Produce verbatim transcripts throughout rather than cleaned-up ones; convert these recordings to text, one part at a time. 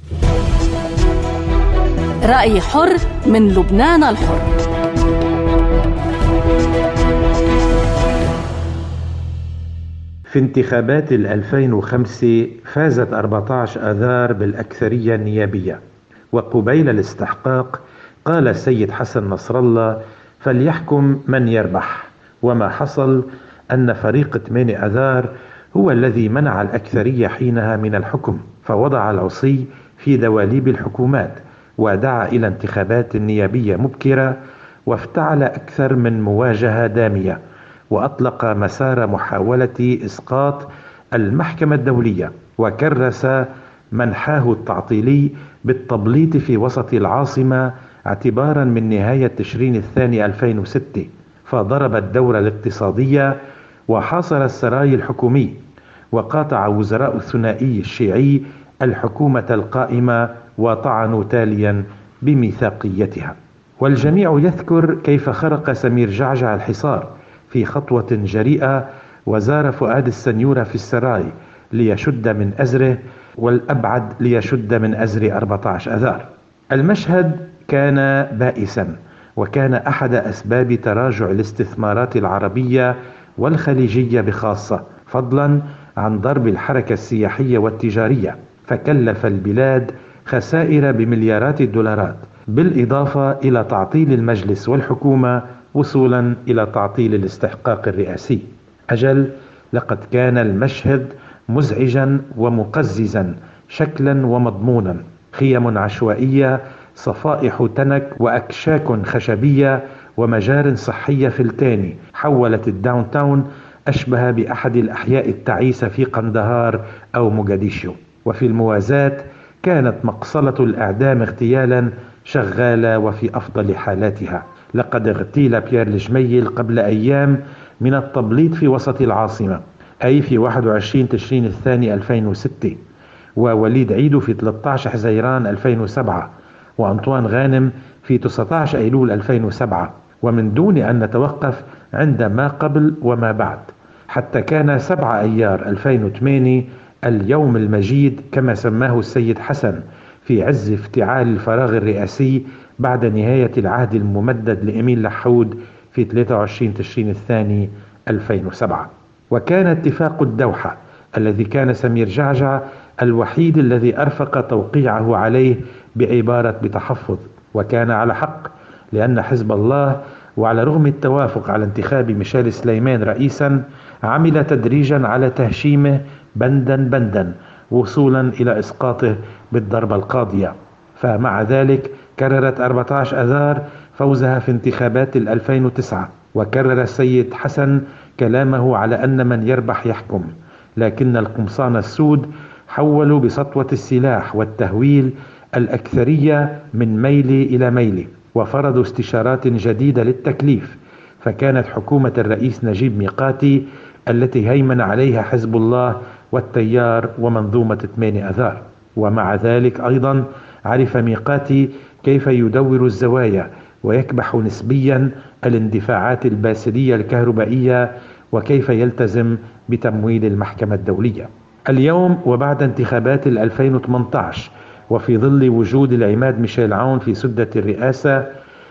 رأي حر من لبنان الحر. في انتخابات ألفين وخمسة فازت أربعة عشر آذار بالأكثرية النيابية، وقبيل الاستحقاق قال السيد حسن نصر الله فليحكم من يربح، وما حصل أن فريق ثمانية آذار هو الذي منع الأكثرية حينها من الحكم، فوضع العصي في دواليب الحكومات ودعا إلى انتخابات نيابية مبكرة، وافتعل أكثر من مواجهة دامية، وأطلق مسار محاولة إسقاط المحكمة الدولية، وكرس منحاه التعطيلي بالتبليط في وسط العاصمة اعتبارا من نهاية تشرين الثاني ألفين وستة، فضرب الدورة الاقتصادية وحاصر السراي الحكومي، وقاطع وزراء الثنائي الشيعي الحكومة القائمة وطعنوا تاليا بميثاقيتها. والجميع يذكر كيف خرق سمير جعجع الحصار في خطوة جريئة، وزار فؤاد السنيورة في السراي ليشد من أزره، والأبعد ليشد من أزر أربعة عشر آذار. المشهد كان بائسا، وكان أحد أسباب تراجع الاستثمارات العربية والخليجية بخاصة، فضلا عن ضرب الحركة السياحية والتجارية، فكلف البلاد خسائر بمليارات الدولارات، بالإضافة إلى تعطيل المجلس والحكومة وصولا إلى تعطيل الاستحقاق الرئاسي. أجل، لقد كان المشهد مزعجا ومقززا شكلا ومضمونا، خيم عشوائية، صفائح تنك وأكشاك خشبية ومجار صحية فلتاني حولت الداون تاون أشبه بأحد الأحياء التعيسة في قندهار أو موغاديشو. وفي الموازاة كانت مقصلة الإعدام اغتيالا شغالة وفي أفضل حالاتها. لقد اغتيل بيير الجميل قبل أيام من التبليط في وسط العاصمة، أي في واحد وعشرين تشرين الثاني ألفين وستة، ووليد عيدو في ثلاثة عشر حزيران ألفين وسبعة، وأنطوان غانم في تسعة عشر أيلول ألفين وسبعة، ومن دون أن نتوقف عند ما قبل وما بعد، حتى كان سبعة أيار ألفين وثمانية اليوم المجيد كما سماه السيد حسن، في عز افتعال الفراغ الرئاسي بعد نهاية العهد الممدد لإميل لحود في ثلاثة وعشرين تشرين الثاني ألفين وسبعة. وكان اتفاق الدوحة الذي كان سمير جعجع الوحيد الذي أرفق توقيعه عليه بعبارة بتحفظ، وكان على حق، لأن حزب الله وعلى رغم التوافق على انتخاب ميشيل سليمان رئيسا عمل تدريجا على تهشيمه بندا بندا وصولا إلى إسقاطه بالضربة القاضية. فمع ذلك كررت أربعة عشر آذار فوزها في انتخابات ألفين وتسعة، وكرر السيد حسن كلامه على أن من يربح يحكم، لكن القمصان السود حولوا بسطوة السلاح والتهويل الأكثرية من ميل إلى ميل، وفرضوا استشارات جديدة للتكليف، فكانت حكومة الرئيس نجيب ميقاتي التي هيمن عليها حزب الله والتيار ومنظومة ثمانية آذار. ومع ذلك أيضا عرف ميقاتي كيف يدور الزوايا ويكبح نسبيا الاندفاعات الباسلية الكهربائية، وكيف يلتزم بتمويل المحكمة الدولية. اليوم وبعد انتخابات ألفين وثمانية عشر، وفي ظل وجود العماد ميشيل عون في سدة الرئاسة،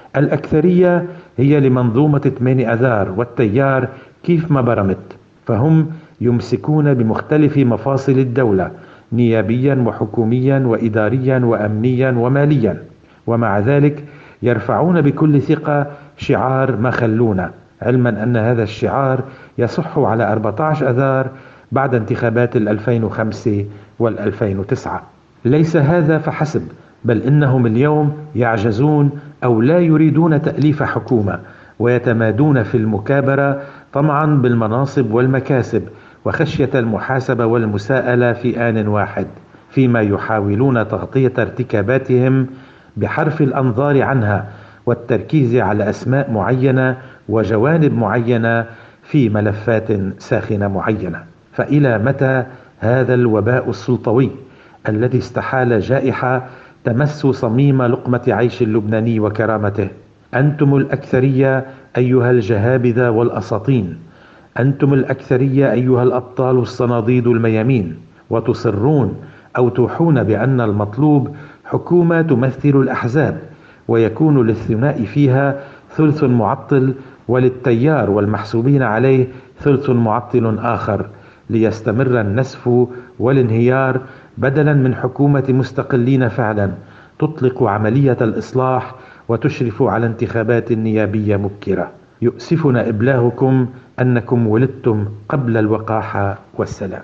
الأكثرية هي لمنظومة ثمانية آذار والتيار كيف ما برمت، فهم يمسكون بمختلف مفاصل الدولة نيابيا وحكوميا وإداريا وأمنيا وماليا، ومع ذلك يرفعون بكل ثقة شعار ما خلونا، علما أن هذا الشعار يصح على أربعة عشر آذار بعد انتخابات ألفين وخمسة والألفين وتسعة. ليس هذا فحسب، بل إنهم اليوم يعجزون أو لا يريدون تأليف حكومة، ويتمادون في المكابرة طمعا بالمناصب والمكاسب وخشية المحاسبة والمساءلة في آن واحد، فيما يحاولون تغطية ارتكاباتهم بحرف الأنظار عنها والتركيز على أسماء معينة وجوانب معينة في ملفات ساخنة معينة. فإلى متى هذا الوباء السلطوي الذي استحال جائحة تمس صميم لقمة عيش اللبناني وكرامته؟ أنتم الأكثرية أيها الجهابذة والأساطين، أنتم الأكثرية أيها الأبطال الصناديد الميامين، وتصرون أو توحون بأن المطلوب حكومة تمثل الأحزاب، ويكون للثنائي فيها ثلث معطل وللتيار والمحسوبين عليه ثلث معطل آخر، ليستمر النسف والانهيار، بدلا من حكومة مستقلين فعلا تطلق عملية الإصلاح وتشرف على انتخابات نيابية مبكرة. يؤسفنا إبلاغكم أنكم ولدتم قبل الوقاحة والسلام.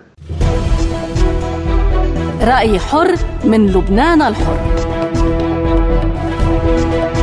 رأي حر من لبنان الحر.